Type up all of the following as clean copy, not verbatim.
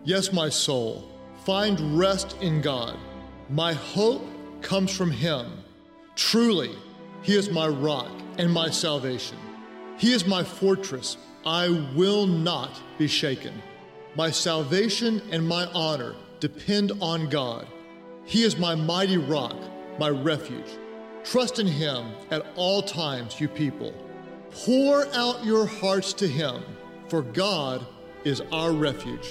Yes, my soul, find rest in God. My hope comes from Him. Truly, He is my rock and my salvation. He is my fortress. I will not be shaken. My salvation and my honor depend on God. He is my mighty rock, my refuge. Trust in Him at all times, you people. Pour out your hearts to Him, for God is our refuge.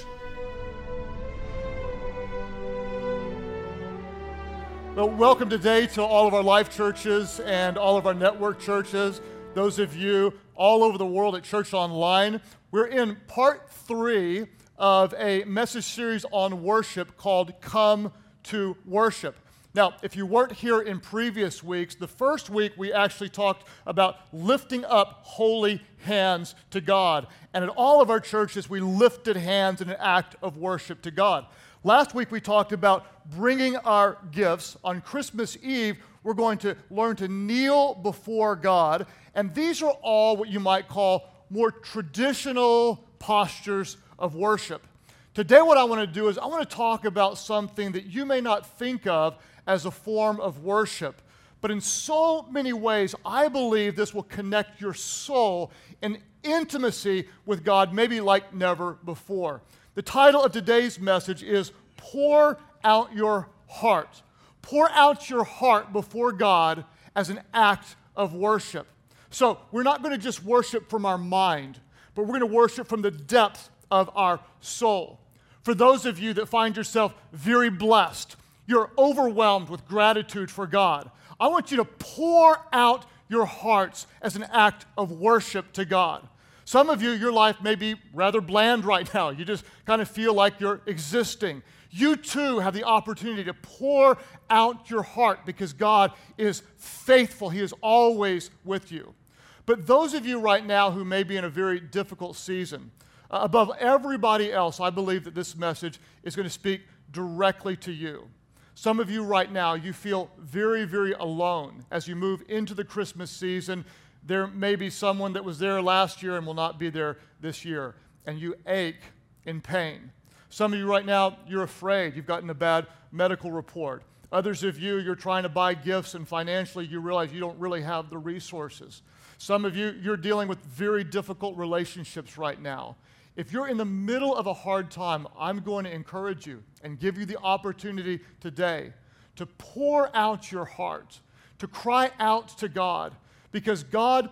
Well, welcome today to all of our life churches and all of our network churches, those of you all over the world at Church Online. We're in part 3 of a message series on worship called Come to Worship. Now, if you weren't here in previous weeks, the first week we actually talked about lifting up holy hands to God. And at all of our churches, we lifted hands in an act of worship to God. Last week we talked about bringing our gifts. On Christmas Eve, we're going to learn to kneel before God. And these are all what you might call more traditional postures of worship. Today what I want to do is I want to talk about something that you may not think of as a form of worship. But in so many ways, I believe this will connect your soul in intimacy with God, maybe like never before. The title of today's message is Pour Out Your Heart. Pour out your heart before God as an act of worship. So we're not going to just worship from our mind, but we're going to worship from the depth of our soul. For those of you that find yourself very blessed, you're overwhelmed with gratitude for God, I want you to pour out your hearts as an act of worship to God. Some of you, your life may be rather bland right now. You just kind of feel like you're existing. You too have the opportunity to pour out your heart because God is faithful. He is always with you. But those of you right now who may be in a very difficult season, above everybody else, I believe that this message is going to speak directly to you. Some of you right now, you feel very, very alone as you move into the Christmas season. There may be someone that was there last year and will not be there this year, and you ache in pain. Some of you right now, you're afraid. You've gotten a bad medical report. Others of you, you're trying to buy gifts, and financially you realize you don't really have the resources. Some of you, you're dealing with very difficult relationships right now. If you're in the middle of a hard time, I'm going to encourage you and give you the opportunity today to pour out your heart, to cry out to God, because God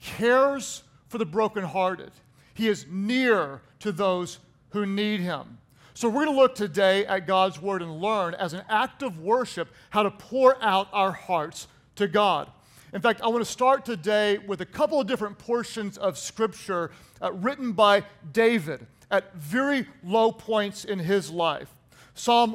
cares for the brokenhearted. He is near to those who need Him. So we're going to look today at God's Word and learn, as an act of worship, how to pour out our hearts to God. In fact, I want to start today with a couple of different portions of Scripture written by David at very low points in his life. Psalm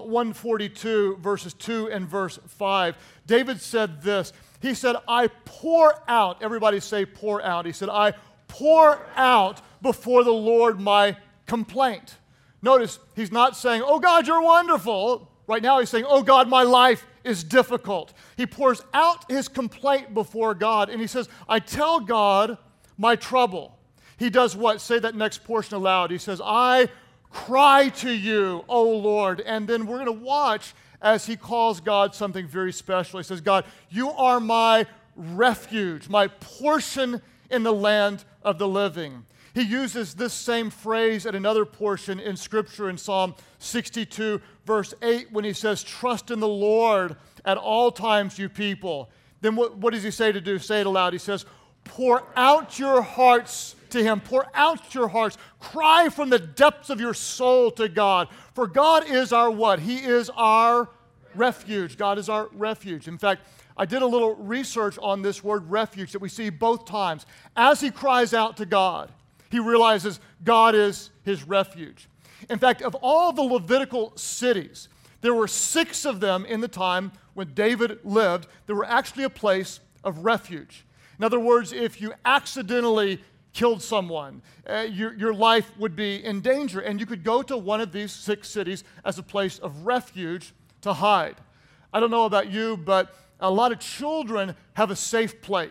142, verses 2 and verse 5, David said this. He said, I pour out, everybody say pour out. He said, I pour out before the Lord my complaint. Notice, he's not saying, oh God, you're wonderful. Right now he's saying, oh God, my life is difficult. He pours out his complaint before God, and he says, I tell God my trouble. He does what? Say that next portion aloud. He says, I cry to you, O Lord. And then we're going to watch as he calls God something very special. He says, God, you are my refuge, my portion in the land of the living. He uses this same phrase at another portion in Scripture in Psalm 62, verse 8, when he says, trust in the Lord at all times, you people. Then what does he say to do? Say it aloud. He says, pour out your hearts to Him. Pour out your hearts. Cry from the depths of your soul to God. For God is our what? He is our refuge. God is our refuge. In fact, I did a little research on this word refuge that we see both times. As he cries out to God, he realizes God is his refuge. In fact, of all the Levitical cities, there were 6 of them in the time when David lived that were actually a place of refuge. In other words, if you accidentally killed someone, your life would be in danger, and you could go to one of these 6 cities as a place of refuge to hide. I don't know about you, but a lot of children have a safe place.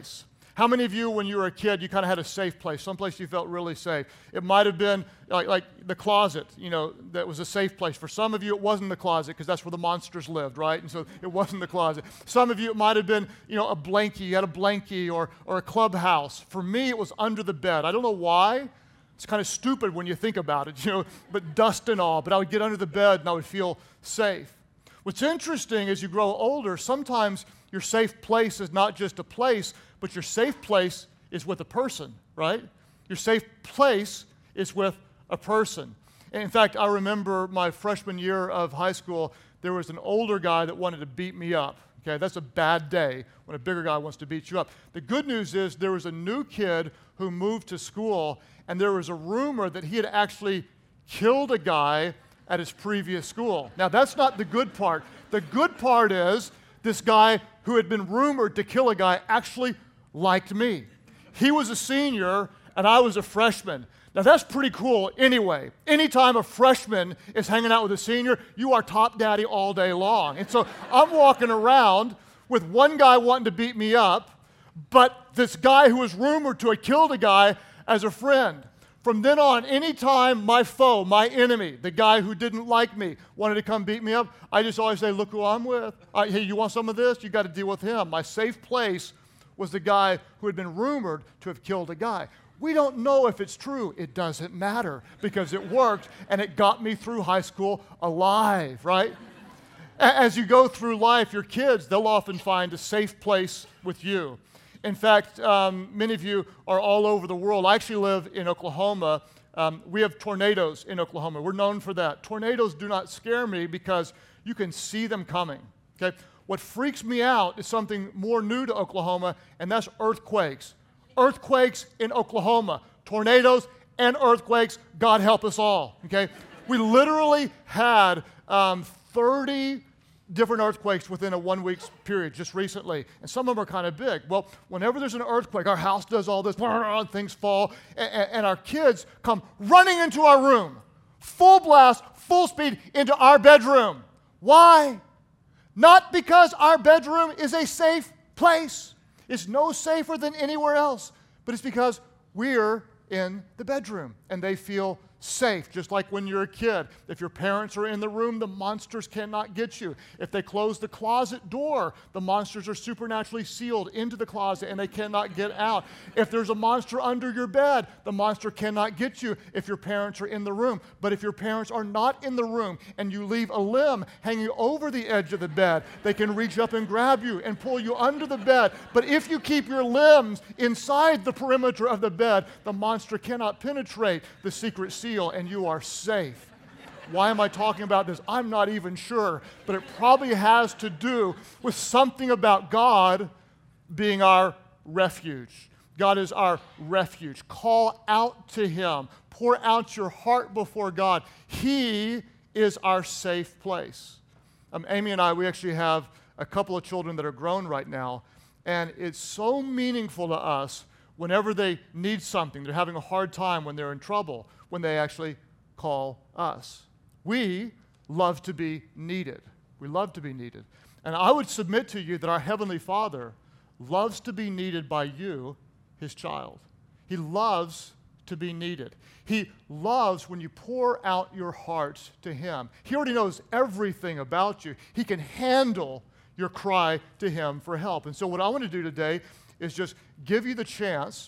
How many of you, when you were a kid, you kind of had a safe place, someplace you felt really safe? It might have been like the closet, that was a safe place. For some of you, it wasn't the closet because that's where the monsters lived, right? And so it wasn't the closet. Some of you, it might have been, a blankie. You had a blankie or a clubhouse. For me, it was under the bed. I don't know why. It's kind of stupid when you think about it, but dust and all. But I would get under the bed and I would feel safe. What's interesting as you grow older, sometimes your safe place is not just a place, but your safe place is with a person, right? Your safe place is with a person. And in fact, I remember my freshman year of high school, there was an older guy that wanted to beat me up. Okay, that's a bad day when a bigger guy wants to beat you up. The good news is there was a new kid who moved to school, and there was a rumor that he had actually killed a guy at his previous school. Now, that's not the good part. The good part is this guy who had been rumored to kill a guy actually liked me. He was a senior, and I was a freshman. Now, that's pretty cool anyway. Anytime a freshman is hanging out with a senior, you are top daddy all day long. And so I'm walking around with one guy wanting to beat me up, but this guy who was rumored to have killed a guy as a friend. From then on, anytime my foe, my enemy, the guy who didn't like me, wanted to come beat me up, I just always say, look who I'm with. Hey, you want some of this? You got to deal with him. My safe place was the guy who had been rumored to have killed a guy. We don't know if it's true. It doesn't matter because it worked and it got me through high school alive, right? As you go through life, your kids, they'll often find a safe place with you. In fact, many of you are all over the world. I actually live in Oklahoma. We have tornadoes in Oklahoma. We're known for that. Tornadoes do not scare me because you can see them coming, okay? What freaks me out is something more new to Oklahoma, and that's earthquakes. Earthquakes in Oklahoma, tornadoes and earthquakes, God help us all, okay? We literally had 30 different earthquakes within a 1 week period just recently, and some of them are kind of big. Well, whenever there's an earthquake, our house does all this, things fall, and our kids come running into our room, full blast, full speed into our bedroom. Why? Not because our bedroom is a safe place. It's no safer than anywhere else, but it's because we're in the bedroom and they feel safe, just like when you're a kid. If your parents are in the room, the monsters cannot get you. If they close the closet door, the monsters are supernaturally sealed into the closet and they cannot get out. If there's a monster under your bed, the monster cannot get you if your parents are in the room. But if your parents are not in the room and you leave a limb hanging over the edge of the bed, they can reach up and grab you and pull you under the bed. But if you keep your limbs inside the perimeter of the bed, the monster cannot penetrate the secret seal and you are safe. Why am I talking about this? I'm not even sure, but it probably has to do with something about God being our refuge. God is our refuge. Call out to Him. Pour out your heart before God. He is our safe place. Amy and I, we actually have a couple of children that are grown right now, and it's so meaningful to us whenever they need something, they're having a hard time, when they're in trouble, when they actually call us. We love to be needed. We love to be needed. And I would submit to you that our Heavenly Father loves to be needed by you, His child. He loves to be needed. He loves when you pour out your heart to Him. He already knows everything about you. He can handle your cry to Him for help. And so what I want to do today is just give you the chance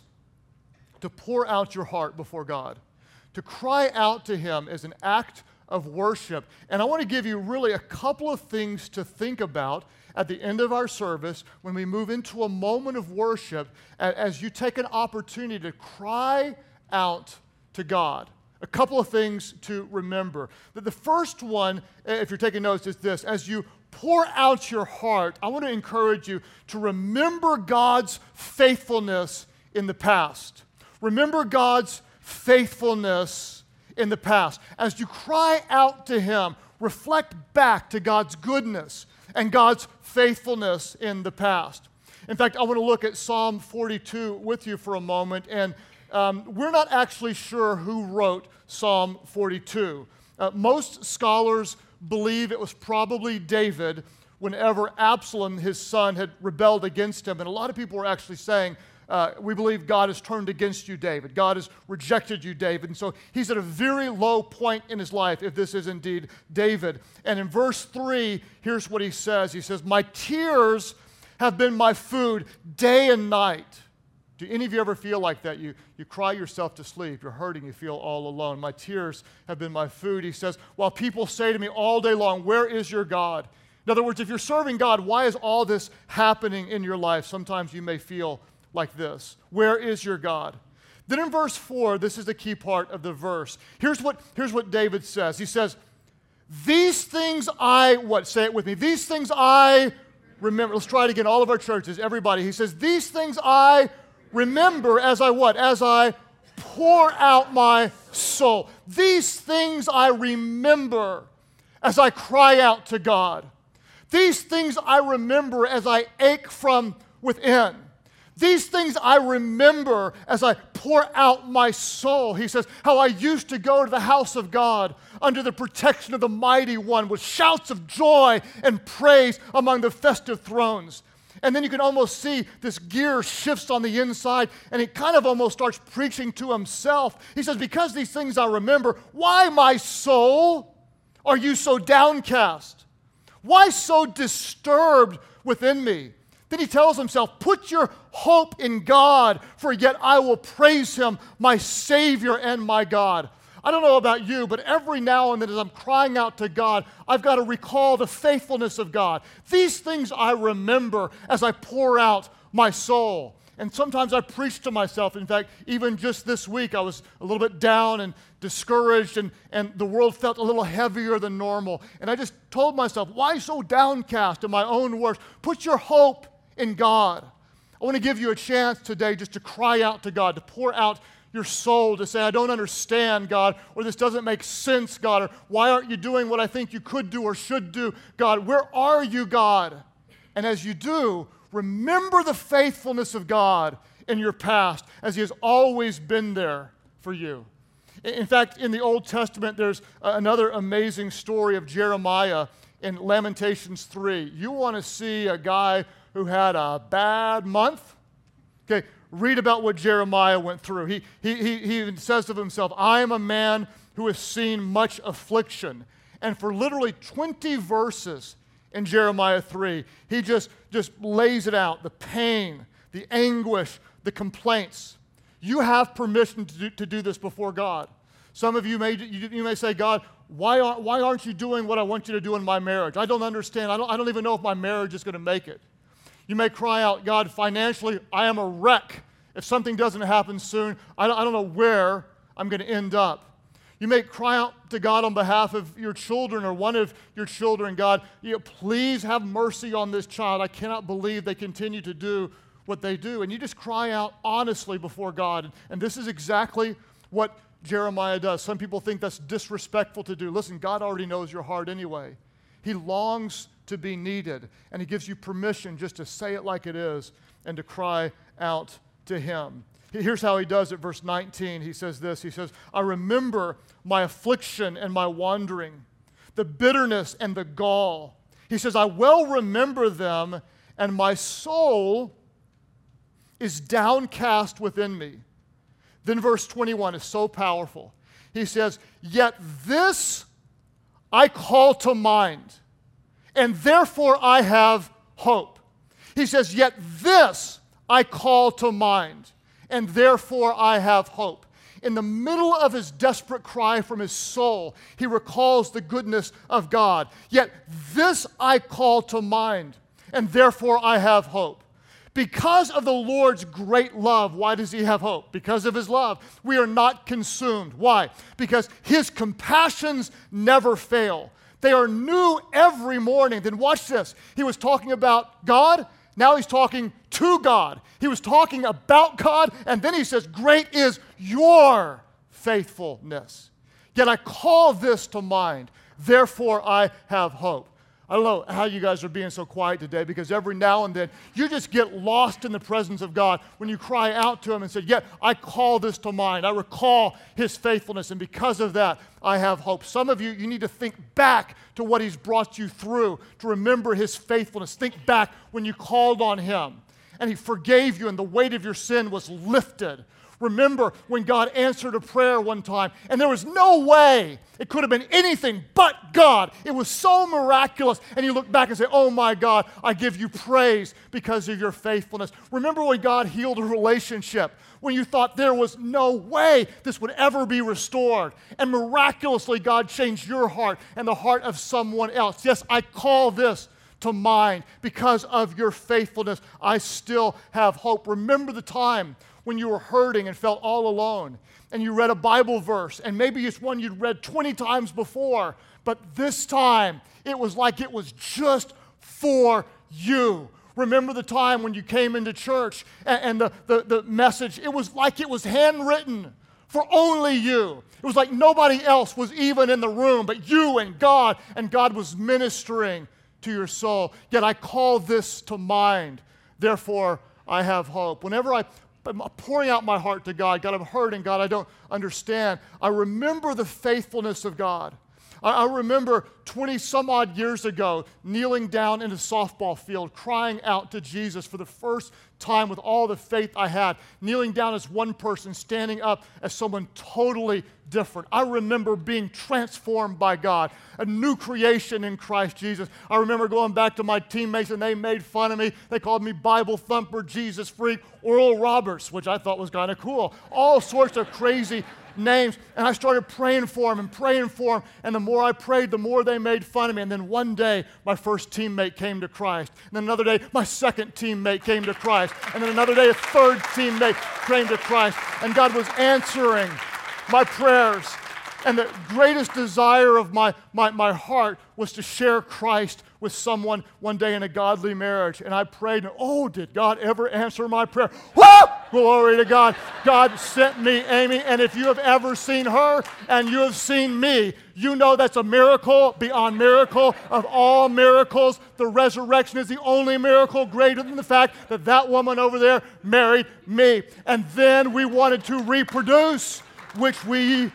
to pour out your heart before God, to cry out to Him as an act of worship. And I want to give you really a couple of things to think about at the end of our service when we move into a moment of worship, as you take an opportunity to cry out to God. A couple of things to remember. The first one, if you're taking notes, is this: as you pour out your heart, I want to encourage you to remember God's faithfulness in the past. Remember God's faithfulness in the past. As you cry out to Him, reflect back to God's goodness and God's faithfulness in the past. In fact, I want to look at Psalm 42 with you for a moment, and we're not actually sure who wrote Psalm 42. Most scholars believe it was probably David whenever Absalom, his son, had rebelled against him. And a lot of people were actually saying We believe God has turned against you, David. God has rejected you, David. And so he's at a very low point in his life, if this is indeed David. And in verse 3, here's what he says. He says, my tears have been my food day and night. Do any of you ever feel like that? You cry yourself to sleep. You're hurting. You feel all alone. My tears have been my food. He says, while people say to me all day long, where is your God? In other words, if you're serving God, why is all this happening in your life? Sometimes you may feel like this. Where is your God? Then in verse 4, this is the key part of the verse. Here's what David says. He says, these things say it with me. These things I remember. Let's try it again. All of our churches, everybody. He says, these things I remember as I what? As I pour out my soul. These things I remember as I cry out to God. These things I remember as I ache from within. These things I remember as I pour out my soul. He says, how I used to go to the house of God under the protection of the Mighty One with shouts of joy and praise among the festive thrones. And then you can almost see this gear shifts on the inside, and he kind of almost starts preaching to himself. He says, because these things I remember, why, my soul, are you so downcast? Why so disturbed within me? Then he tells himself, put your hope in God, for yet I will praise him, my Savior and my God. I don't know about you, but every now and then as I'm crying out to God, I've got to recall the faithfulness of God. These things I remember as I pour out my soul. And sometimes I preach to myself. In fact, even just this week, I was a little bit down and discouraged, and the world felt a little heavier than normal. And I just told myself, why so downcast in my own words? Put your hope in God. I want to give you a chance today just to cry out to God, to pour out your soul, to say, I don't understand, God, or this doesn't make sense, God, or why aren't you doing what I think you could do or should do, God? Where are you, God? And as you do, remember the faithfulness of God in your past, as he has always been there for you. In fact, in the Old Testament, there's another amazing story of Jeremiah in Lamentations 3. You want to see a guy who had a bad month? Okay, read about what Jeremiah went through. He even says of himself, I am a man who has seen much affliction. And for literally 20 verses in Jeremiah 3, he just lays it out, the pain, the anguish, the complaints. You have permission to do this before God. Some of you may say, God, why aren't you doing what I want you to do in my marriage? I don't understand. I don't even know if my marriage is going to make it. You may cry out, God, financially, I am a wreck. If something doesn't happen soon, I don't know where I'm going to end up. You may cry out to God on behalf of your children or one of your children, God, please have mercy on this child. I cannot believe they continue to do what they do. And you just cry out honestly before God. And this is exactly what Jeremiah does. Some people think that's disrespectful to do. Listen, God already knows your heart anyway. He longs to be needed, and he gives you permission just to say it like it is and to cry out to him. Here's how he does it, verse 19. He says this, he says, I remember my affliction and my wandering, the bitterness and the gall. He says, I well remember them, and my soul is downcast within me. Then verse 21 is so powerful. He says, yet this I call to mind, and therefore I have hope. He says, yet this I call to mind, and therefore I have hope. In the middle of his desperate cry from his soul, he recalls the goodness of God. Yet this I call to mind, and therefore I have hope. Because of the Lord's great love, why does he have hope? Because of his love. We are not consumed. Why? Because his compassions never fail. They are new every morning. Then watch this. He was talking about God. Now he's talking to God. He was talking about God, and then he says, great is your faithfulness. Yet I call this to mind. Therefore I have hope. I don't know how you guys are being so quiet today, because every now and then you just get lost in the presence of God when you cry out to him and say, yet I call this to mind. I recall his faithfulness, and because of that, I have hope. Some of you need to think back to what he's brought you through, to remember his faithfulness. Think back when you called on him. and he forgave you, and the weight of your sin was lifted. Remember when God answered a prayer one time, and there was no way it could have been anything but God. It was so miraculous. And you look back and say, oh my God, I give you praise because of your faithfulness. Remember when God healed a relationship, when you thought there was no way this would ever be restored. And miraculously, God changed your heart and the heart of someone else. Yes, I call this to mind because of your faithfulness. I still have hope. Remember the time when you were hurting and felt all alone, and you read a Bible verse, and maybe it's one you'd read 20 times before, but this time it was like it was just for you. Remember the time when you came into church and the message, it was like it was handwritten for only you. It was like nobody else was even in the room but you and God was ministering to your soul. Yet I call this to mind, therefore I have hope. Whenever I'm pouring out my heart to God, God, I'm hurting, God, I don't understand, I remember the faithfulness of God. I remember 20 some odd years ago kneeling down in a softball field, crying out to Jesus for the first time with all the faith I had, kneeling down as one person, standing up as someone totally different. I remember being transformed by God, a new creation in Christ Jesus. I remember going back to my teammates and they made fun of me. They called me Bible thumper, Jesus freak, Oral Roberts, which I thought was kind of cool. All sorts of crazy names, and I started praying for them, and the more I prayed, the more they made fun of me. And then one day, my first teammate came to Christ, and then another day, my second teammate came to Christ, and then another day, a third teammate came to Christ, and God was answering my prayers. And the greatest desire of my heart was to share Christ with someone one day in a godly marriage. And I prayed, and oh, did God ever answer my prayer? Woo! Glory to God. God sent me Amy, and if you have ever seen her and you have seen me, you know that's a miracle beyond miracle of all miracles. The resurrection is the only miracle greater than the fact that that woman over there married me. And then we wanted to reproduce, which we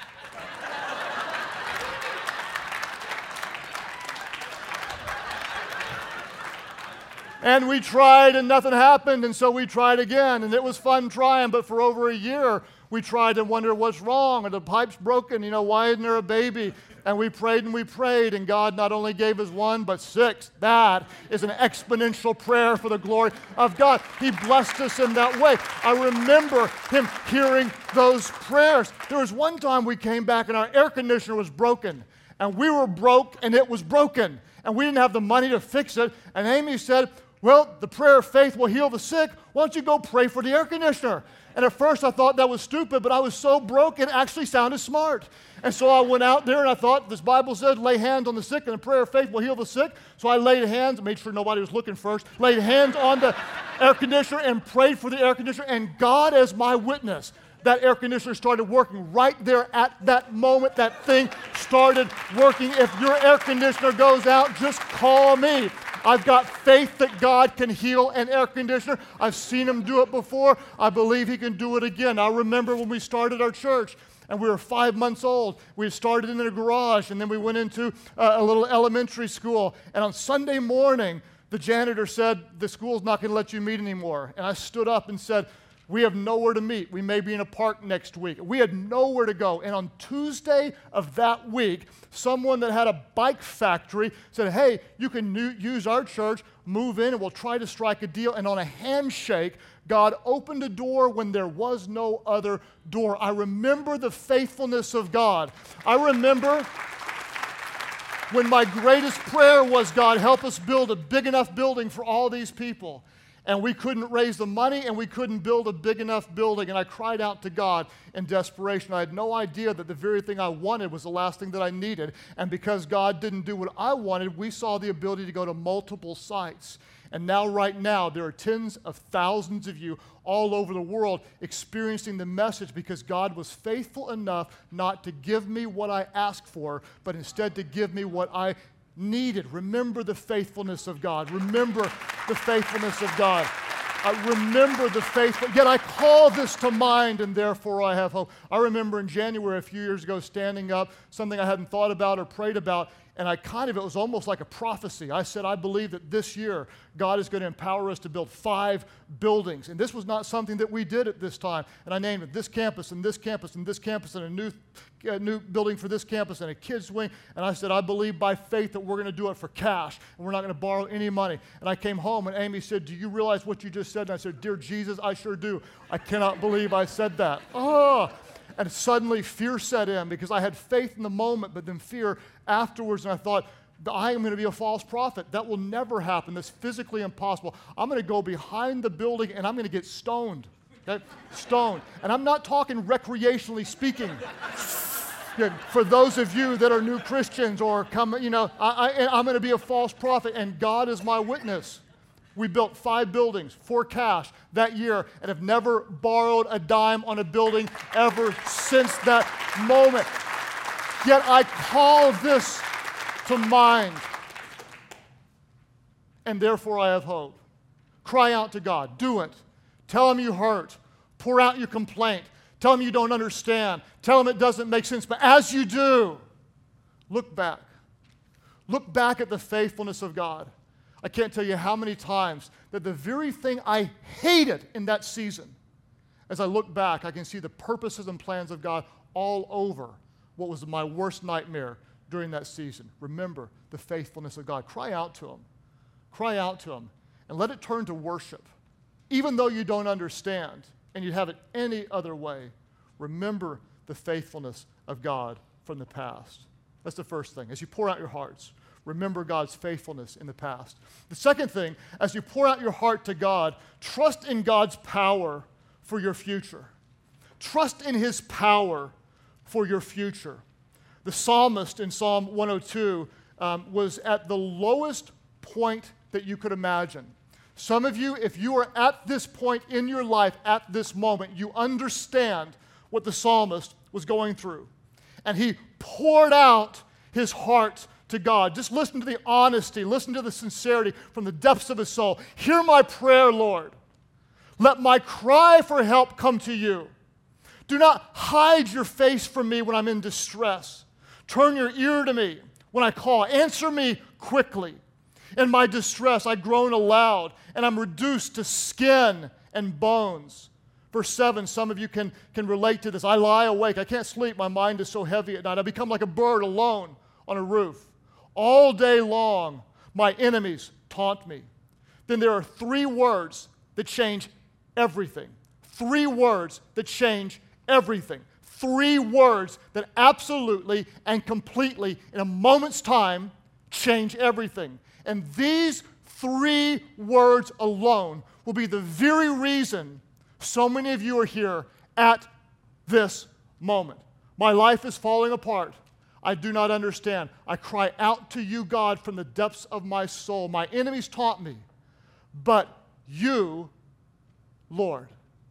and we tried and nothing happened, and so we tried again, and it was fun trying, but for over a year we tried and wondered what's wrong, and the pipe's broken, why isn't there a baby? And we prayed, and God not only gave us one, but 6. That is an exponential prayer for the glory of God. He blessed us in that way. I remember Him hearing those prayers. There was one time we came back and our air conditioner was broken, and we were broke and it was broken, and we didn't have the money to fix it, and Amy said, well, the prayer of faith will heal the sick. Why don't you go pray for the air conditioner? And at first I thought that was stupid, but I was so broke it actually sounded smart. And so I went out there and I thought, this Bible says, lay hands on the sick and the prayer of faith will heal the sick. So I laid hands, made sure nobody was looking first, laid hands on the air conditioner and prayed for the air conditioner. And God as my witness, that air conditioner started working right there at that moment. That thing started working. If your air conditioner goes out, just call me. I've got faith that God can heal an air conditioner. I've seen Him do it before. I believe He can do it again. I remember when we started our church, and we were 5 months old. We started in a garage, and then we went into a little elementary school. And on Sunday morning, the janitor said, the school's not going to let you meet anymore. And I stood up and said, we have nowhere to meet. We may be in a park next week. We had nowhere to go. And on Tuesday of that week, someone that had a bike factory said, hey, you can use our church, move in, and we'll try to strike a deal. And on a handshake, God opened a door when there was no other door. I remember the faithfulness of God. I remember when my greatest prayer was, God, help us build a big enough building for all these people. And we couldn't raise the money, and we couldn't build a big enough building. And I cried out to God in desperation. I had no idea that the very thing I wanted was the last thing that I needed. And because God didn't do what I wanted, we saw the ability to go to multiple sites. And now, right now, there are tens of thousands of you all over the world experiencing the message because God was faithful enough not to give me what I asked for, but instead to give me what I needed. Remember the faithfulness of God. Remember the faithfulness of God. Remember the faithful. Yet I call this to mind, and therefore I have hope. I remember in January a few years ago standing up, something I hadn't thought about or prayed about, And it was almost like a prophecy. I said, I believe that this year God is going to empower us to build 5 buildings. And this was not something that we did at this time. And I named it this campus and this campus and this campus and a new building for this campus and a kids wing. And I said, I believe by faith that we're going to do it for cash and we're not going to borrow any money. And I came home and Amy said, do you realize what you just said? And I said, dear Jesus, I sure do. I cannot believe I said that. Oh. And suddenly fear set in because I had faith in the moment, but then fear afterwards. And I thought, I am going to be a false prophet. That will never happen. That's physically impossible. I'm going to go behind the building and I'm going to get stoned. Okay? Stoned. And I'm not talking recreationally speaking. For those of you that are new Christians or I'm going to be a false prophet, and God is my witness. We built 5 buildings for cash that year and have never borrowed a dime on a building ever since that moment. Yet I call this to mind, and therefore I have hope. Cry out to God. Do it. Tell Him you hurt. Pour out your complaint. Tell Him you don't understand. Tell Him it doesn't make sense. But as you do, look back. Look back at the faithfulness of God. I can't tell you how many times that the very thing I hated in that season, as I look back, I can see the purposes and plans of God all over what was my worst nightmare during that season. Remember the faithfulness of God. Cry out to Him. Cry out to Him. And let it turn to worship. Even though you don't understand and you have it any other way, remember the faithfulness of God from the past. That's the first thing. As you pour out your hearts, remember God's faithfulness in the past. The second thing, as you pour out your heart to God, trust in God's power for your future. Trust in His power for your future. The psalmist in Psalm 102 was at the lowest point that you could imagine. Some of you, if you are at this point in your life at this moment, you understand what the psalmist was going through. And he poured out his heart to God. Just listen to the honesty, listen to the sincerity from the depths of his soul. Hear my prayer, Lord. Let my cry for help come to you. Do not hide your face from me when I'm in distress. Turn your ear to me when I call. Answer me quickly. In my distress, I groan aloud, and I'm reduced to skin and bones. Verse 7, some of you can relate to this. I lie awake. I can't sleep. My mind is so heavy at night. I become like a bird alone on a roof. All day long, my enemies taunt me. Then there are 3 words that change everything. 3 words that change everything. 3 words that absolutely and completely, in a moment's time, change everything. And these 3 words alone will be the very reason so many of you are here at this moment. My life is falling apart. I do not understand. I cry out to you, God, from the depths of my soul. My enemies taunt me, but you, Lord.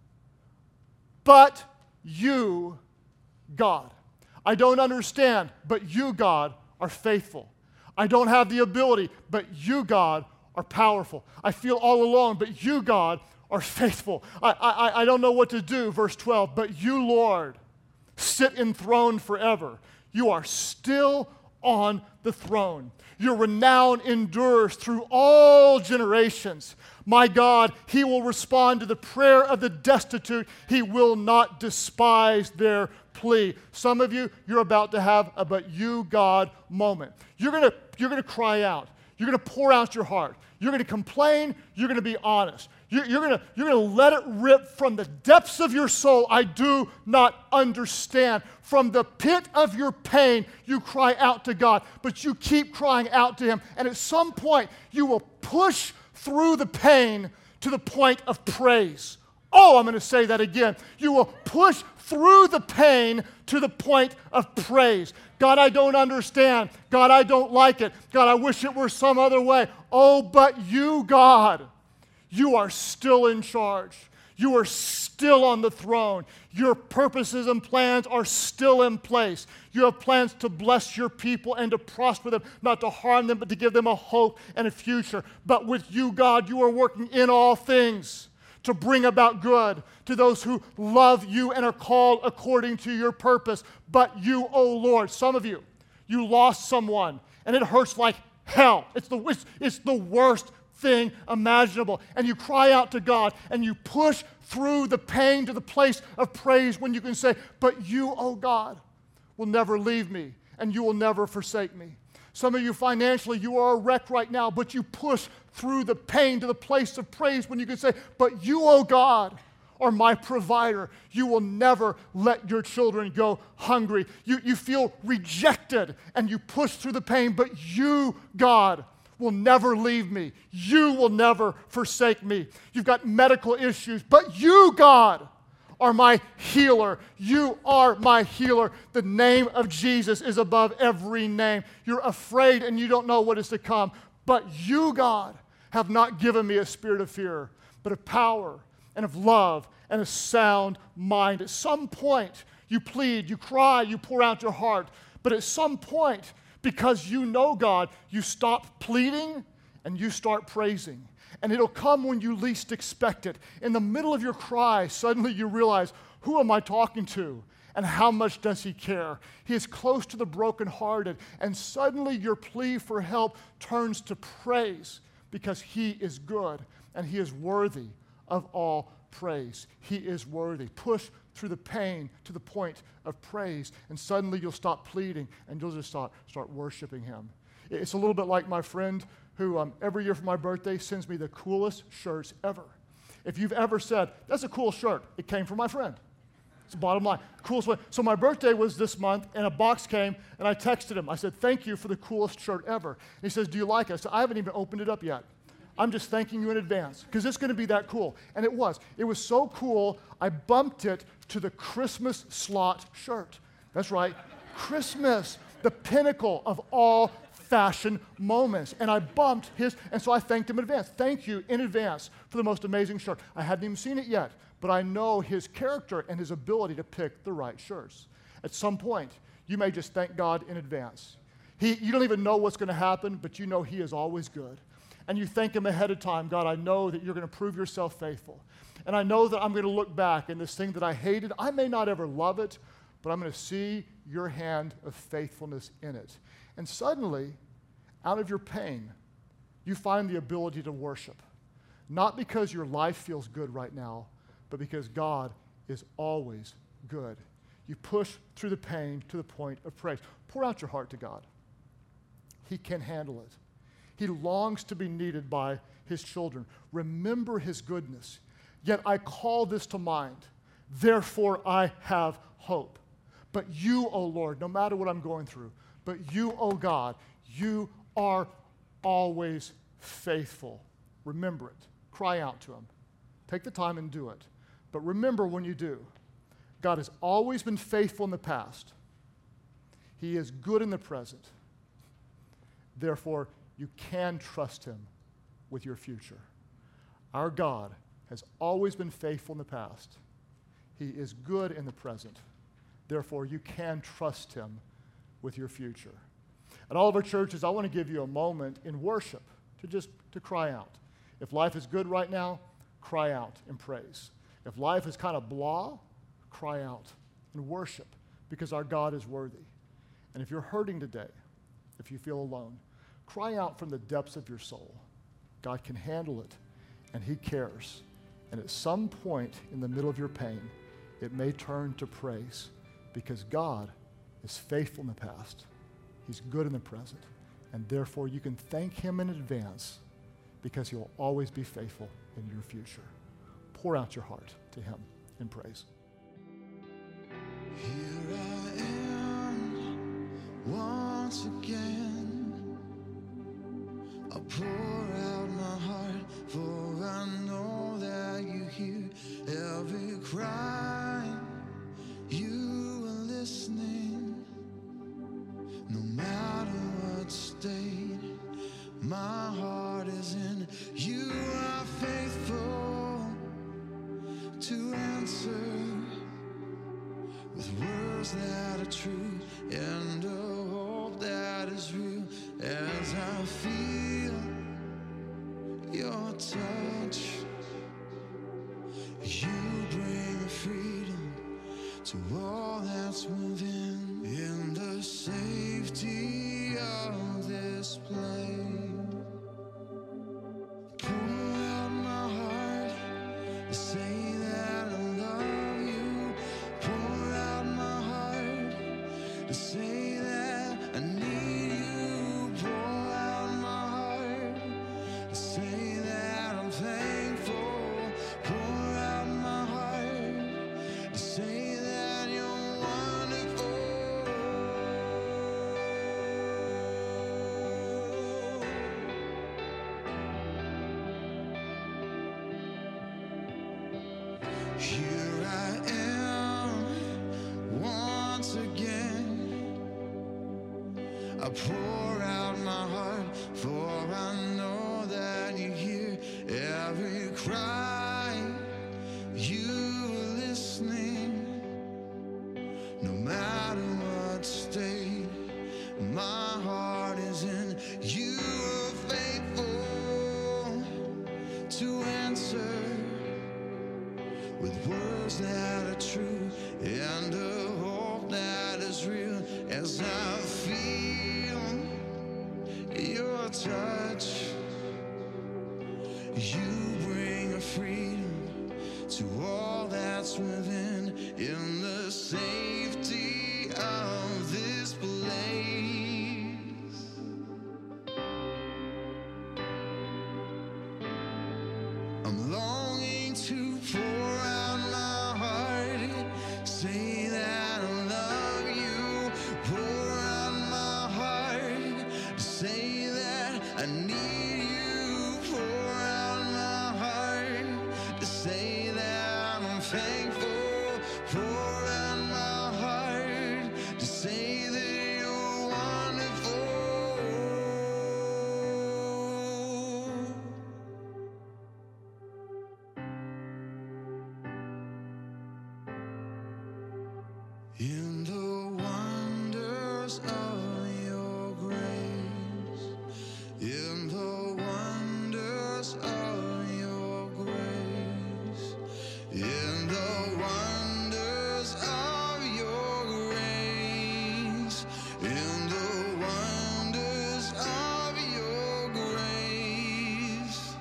But you, God. I don't understand, but you, God, are faithful. I don't have the ability, but you, God, are powerful. I feel all alone, but you, God, are faithful. I don't know what to do, verse 12, but you, Lord, sit enthroned forever. You are still on the throne. Your renown endures through all generations. My God, He will respond to the prayer of the destitute. He will not despise their plea. Some of you, you're about to have a but you, God moment. You're going to cry out. You're going to pour out your heart. You're going to complain. You're going to be honest. You're going to let it rip from the depths of your soul. I do not understand. From the pit of your pain, you cry out to God, but you keep crying out to Him. And at some point, you will push through the pain to the point of praise. Oh, I'm going to say that again. You will push through the pain to the point of praise. God, I don't understand. God, I don't like it. God, I wish it were some other way. Oh, but you, God, you are still in charge. You are still on the throne. Your purposes and plans are still in place. You have plans to bless your people and to prosper them, not to harm them, but to give them a hope and a future. But with you, God, you are working in all things to bring about good to those who love you and are called according to your purpose. But you, O Lord, some of you, you lost someone and it hurts like hell. It's the worst thing imaginable. And you cry out to God, and you push through the pain to the place of praise when you can say, but you, oh God, will never leave me, and you will never forsake me. Some of you financially, you are a wreck right now, but you push through the pain to the place of praise when you can say, but you, oh God, are my provider. You will never let your children go hungry. You feel rejected, and you push through the pain, but you, God, will never leave me. You will never forsake me. You've got medical issues, but you, God, are my healer. You are my healer. The name of Jesus is above every name. You're afraid and you don't know what is to come, but you, God, have not given me a spirit of fear, but of power and of love and a sound mind. At some point, you plead, you cry, you pour out your heart, but at some point, because you know God, you stop pleading and you start praising. And it'll come when you least expect it. In the middle of your cry, suddenly you realize, who am I talking to? And how much does he care? He is close to the brokenhearted. And suddenly your plea for help turns to praise because he is good and he is worthy of all praise. He is worthy. Push through the pain to the point of praise, and suddenly you'll stop pleading and you'll just start worshiping him. It's a little bit like my friend who every year for my birthday sends me the coolest shirts ever. If you've ever said, that's a cool shirt, it came from my friend. It's the bottom line. Coolest way. So my birthday was this month, and a box came, and I texted him. I said, thank you for the coolest shirt ever. And he says, do you like it? I said, I haven't even opened it up yet. I'm just thanking you in advance, because it's going to be that cool. And it was. It was so cool, I bumped it to the Christmas slot shirt. That's right, Christmas, the pinnacle of all fashion moments. And I bumped his, and so I thanked him in advance. Thank you in advance for the most amazing shirt. I hadn't even seen it yet, but I know his character and his ability to pick the right shirts. At some point, you may just thank God in advance. You don't even know what's going to happen, but you know he is always good. And you thank him ahead of time, God, I know that you're going to prove yourself faithful. And I know that I'm going to look back and this thing that I hated, I may not ever love it, but I'm going to see your hand of faithfulness in it. And suddenly, out of your pain, you find the ability to worship. Not because your life feels good right now, but because God is always good. You push through the pain to the point of praise. Pour out your heart to God. He can handle it. He longs to be needed by his children. Remember his goodness. Yet I call this to mind. Therefore I have hope. But you, O Lord, no matter what I'm going through, but you, O God, you are always faithful. Remember it. Cry out to him. Take the time and do it. But remember when you do, God has always been faithful in the past. He is good in the present. Therefore, you can trust him with your future. Our God has always been faithful in the past. He is good in the present. Therefore, you can trust him with your future. At all of our churches, I want to give you a moment in worship to cry out. If life is good right now, cry out in praise. If life is kind of blah, cry out and worship because our God is worthy. And if you're hurting today, if you feel alone, cry out from the depths of your soul. God can handle it, and he cares. And at some point in the middle of your pain, it may turn to praise because God is faithful in the past. He's good in the present. And therefore, you can thank him in advance because he'll always be faithful in your future. Pour out your heart to him in praise. Here I am once again. I pour out my heart, for I know that you hear every cry. You are listening, no matter what state my heart is in. You are faithful to answer with words that are true and a hope that is real. As I feel your touch, you bring freedom to all that's within. In the safety of this place. Pour out my heart to say that I love you. Pour out my heart to say that I need you. Pour out my heart to say that I'm thankful. Pour out my heart to say that you're wonderful. Here I am once again. I pour out my heart, for I know that you hear every cry. You are listening, no matter what state my heart is in. You are faithful to answer with words that are true and a hope that is real. As I feel your touch, you bring a freedom to all that's within. In the safety of this place, I'm longing to pour out my heart, say that I love you. Pour out my heart, say that I need you. Pour out my heart, to say that I'm thankful. Pour out my heart, to say that you're wonderful. In the wonders of your grace, in the wonders of your grace, in the wonders of your grace, in the wonders of your grace,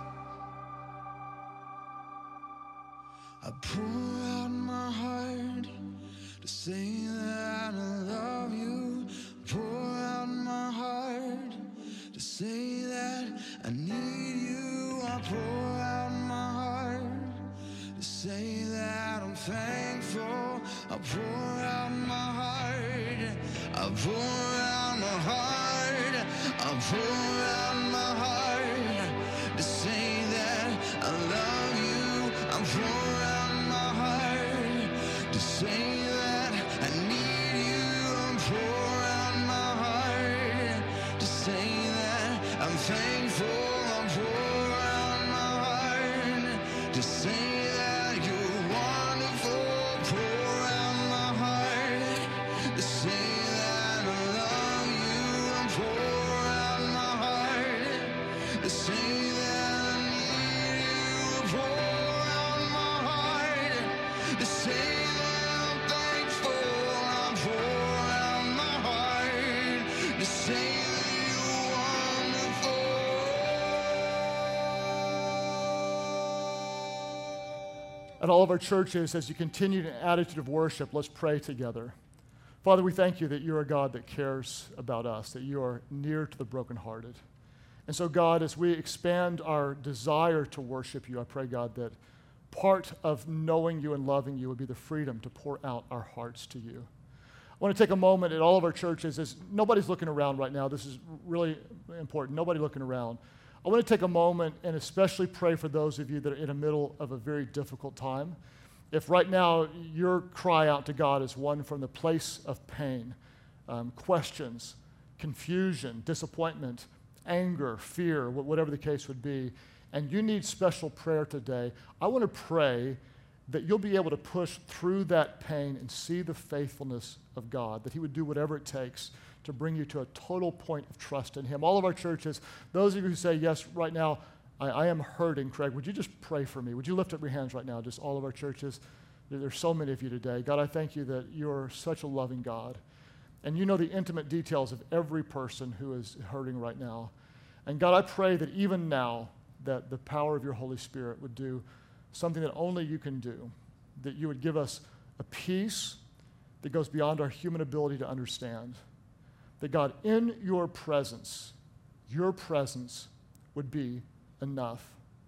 I pour out my heart to say that I love you. Pour out my heart to say that I need you. I pour out my heart to say that I'm thankful. I pour out my heart. I pour out my heart. I pour out my heart to say that I love you. I pour out my heart to say that I need you. I pour out my heart to say that I'm thankful. I pour out my heart to say that you're wonderful. Pour out my heart to say that I love you. I pour out my heart to say that I need you. I pour out my heart to say that I'm thankful. I pour out my heart to say that you're wonderful. At all of our churches, as you continue an attitude of worship, let's pray together. Father, we thank you that you're a God that cares about us, that you are near to the brokenhearted. And so, God, as we expand our desire to worship you, I pray, God, that part of knowing you and loving you would be the freedom to pour out our hearts to you. I want to take a moment at all of our churches, as nobody's looking around right now. This is really important. Nobody looking around. I want to take a moment and especially pray for those of you that are in the middle of a very difficult time. If right now your cry out to God is one from the place of pain, questions, confusion, disappointment, anger, fear, whatever the case would be, and you need special prayer today, I want to pray that you'll be able to push through that pain and see the faithfulness of God, that he would do whatever it takes to bring you to a total point of trust in him. All of our churches, those of you who say, yes, right now, I am hurting, Craig, would you just pray for me? Would you lift up your hands right now, just all of our churches? There's so many of you today. God, I thank you that you're such a loving God. And you know the intimate details of every person who is hurting right now. And God, I pray that even now, that the power of your Holy Spirit would do something that only you can do, that you would give us a peace that goes beyond our human ability to understand. That God, in your presence would be enough.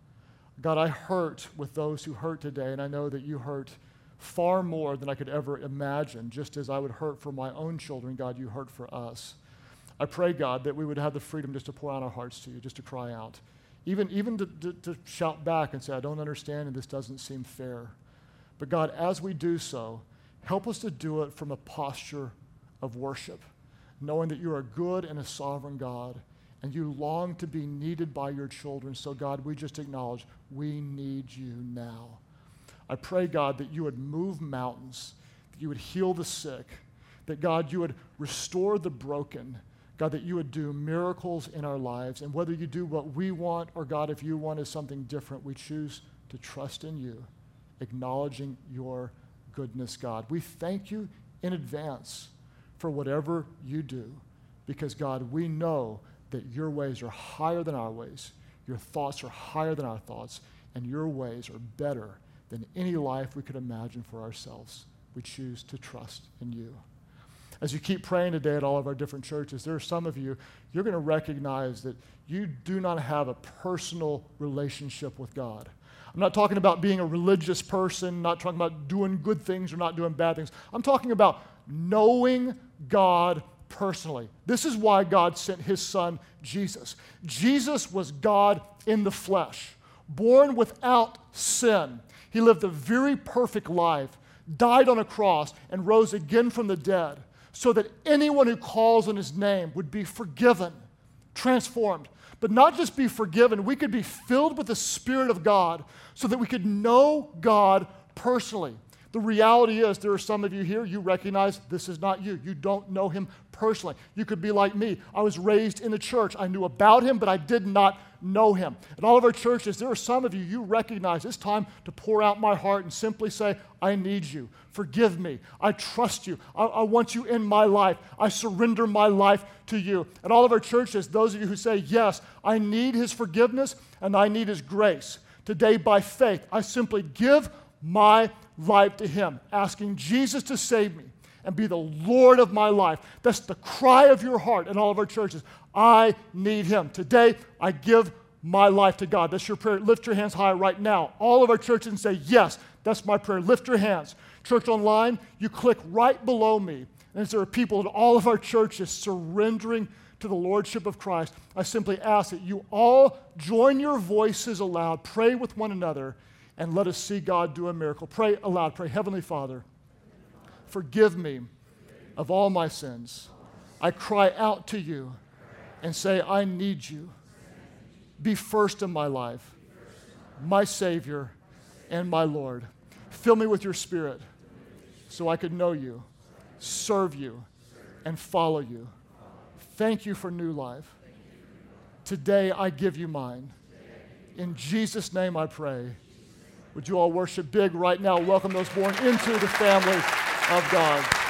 God, I hurt with those who hurt today, and I know that you hurt far more than I could ever imagine. Just as I would hurt for my own children, God, you hurt for us. I pray, God, that we would have the freedom just to pour out our hearts to you, just to cry out. Even to shout back and say, I don't understand and this doesn't seem fair. But God, as we do so, help us to do it from a posture of worship, knowing that you are a good and a sovereign God, and you long to be needed by your children. So God, we just acknowledge we need you now. I pray, God, that you would move mountains, that you would heal the sick, that, God, you would restore the broken, God, that you would do miracles in our lives. And whether you do what we want or, God, if you wanted something different, we choose to trust in you, acknowledging your goodness, God. We thank you in advance for whatever you do because, God, we know that your ways are higher than our ways, your thoughts are higher than our thoughts, and your ways are better than any life we could imagine for ourselves. We choose to trust in you. As you keep praying today at all of our different churches, there are some of you, you're going to recognize that you do not have a personal relationship with God. I'm not talking about being a religious person, not talking about doing good things or not doing bad things. I'm talking about knowing God personally. This is why God sent his son, Jesus. Jesus was God in the flesh, born without sin. He lived a very perfect life, died on a cross, and rose again from the dead so that anyone who calls on his name would be forgiven, transformed. But not just be forgiven, we could be filled with the Spirit of God so that we could know God personally. The reality is there are some of you here, you recognize this is not you. You don't know him personally. You could be like me. I was raised in the church. I knew about him, but I did not know him. In all of our churches, there are some of you, you recognize it's time to pour out my heart and simply say, I need you. Forgive me. I trust you. I want you in my life. I surrender my life to you. In all of our churches, those of you who say, yes, I need his forgiveness and I need his grace. Today, by faith, I simply give my life to him, asking Jesus to save me and be the Lord of my life. That's the cry of your heart in all of our churches. I need him. Today, I give my life to God. That's your prayer. Lift your hands high right now. All of our churches and say, yes, that's my prayer. Lift your hands. Church Online, you click right below me. And as there are people in all of our churches surrendering to the Lordship of Christ, I simply ask that you all join your voices aloud, pray with one another, and let us see God do a miracle. Pray aloud. Pray, Heavenly Father, forgive me of all my sins. I cry out to you and say, I need you. Be first in my life, my Savior and my Lord. Fill me with your Spirit so I could know you, serve you, and follow you. Thank you for new life. Today I give you mine. In Jesus' name I pray. Would you all worship big right now? Welcome those born into the family of God.